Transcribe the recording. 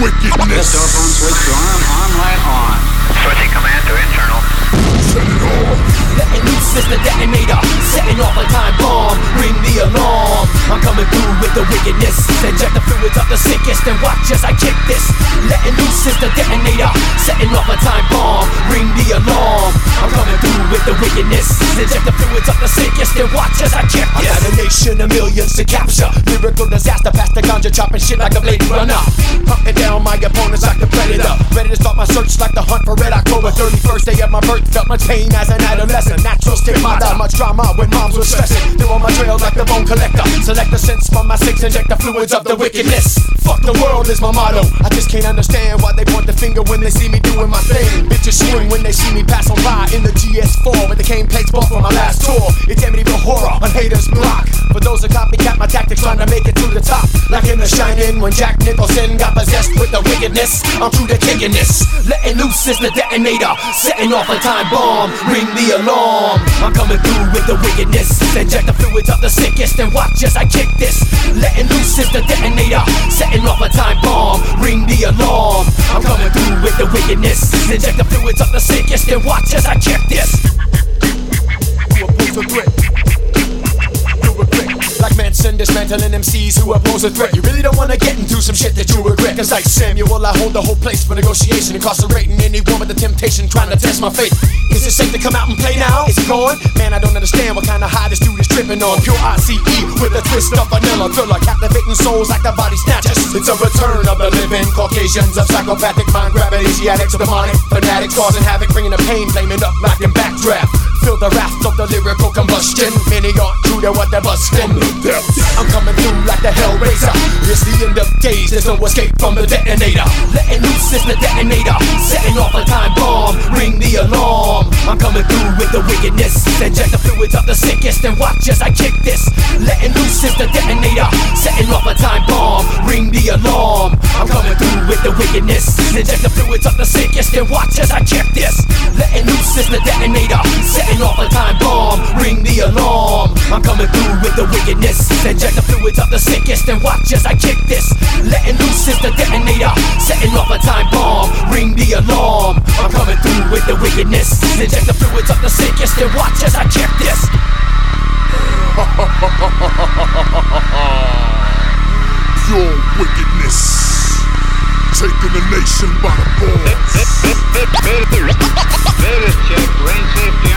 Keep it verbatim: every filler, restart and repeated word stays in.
wickedness. Telephone switch to arm, arm light on. Switching command to internal. Set it off. Letting loose is the detonator, setting off a time bomb. Ring the alarm. I'm coming through with the wickedness. Inject the fluids of the sickest and watch as I kick this. Letting loose is the detonator, setting off a time bomb. Ring the alarm. I'm coming through with the wickedness. Inject the fluids of the sickest and watch as I kick this. I got a nation of millions to capture. Lyrical disaster, past the ganja, chopping shit like a blade runner. Hunting down my opponents like the predator. Ready to start my search like the hunt for Red October. thirty-first day of my birth, felt much pain as an adolescent. Natural stigmata, much drama when moms were stressing. They're on my trail like the bone collector. Select the sense from my six, inject the fluids of the wickedness. Fuck the world is my motto. I just can't understand why they point the finger when they see me doing my thing. Bitches swing when they see me pass on by in the G S four with the cane plates bought for my last tour. It's Amityville horror on haters block. For those that copycat my tactics, trying to make it to the top. Like in The Shining when Jack Nicholson got possessed with the wickedness. I'm through the kicking this. Letting loose is the detonator, setting off a time bomb. Ring the alarm. I'm coming through with the wickedness. Inject the fluids of the sickest and watch as I kick this. Letting loose is the detonator, setting off a time bomb. Ring the alarm. I'm coming through with the wickedness. Inject the fluids of the sickest and watch as I kick this. You oppose a threat. You regret. Like Manson dismantling M Cs who oppose a threat. You really don't wanna get into some shit that you regret. Cause like Samuel, I hold the whole place for negotiation, incarcerating anyone with the temptation trying to test my faith. Is it safe to come out and play now? Is it gone? Man, I don't understand what kind of high this dude is tripping on. Pure I C E with a twist of vanilla thriller, captivating souls like the body snatchers. It's a return of the living Caucasians, of psychopathic mind grabbing Asiatics, demonic fanatics causing havoc, bringing the pain, flaming up like in backdraft. Feel the wrath of the lyrical combustion. Many aren't true to what they're busting. I'm coming through like the Hellraiser. It's the end of days, there's no escape from the detonator. Letting loose is the detonator, setting off a time bomb. Ring the alarm. I'm coming through with the wickedness. Inject the fluids of the sickest and watch as I kick this. Letting loose is the detonator, setting off a time bomb. Ring the alarm. I'm coming through with the wickedness. Inject the fluids of the sickest and watch as I kick this. Letting loose is the detonator, setting off a time bomb. Ring the alarm. I'm coming through with the wickedness. Inject the fluids of the sickest and watch as I kick this. Letting loose is the detonator, setting off a time bomb. Ring the alarm. I'm coming through with the wickedness. Inject the fluids of the sickest and watch as I kick this. Pure wickedness, taking the nation by the balls. Status check, range safety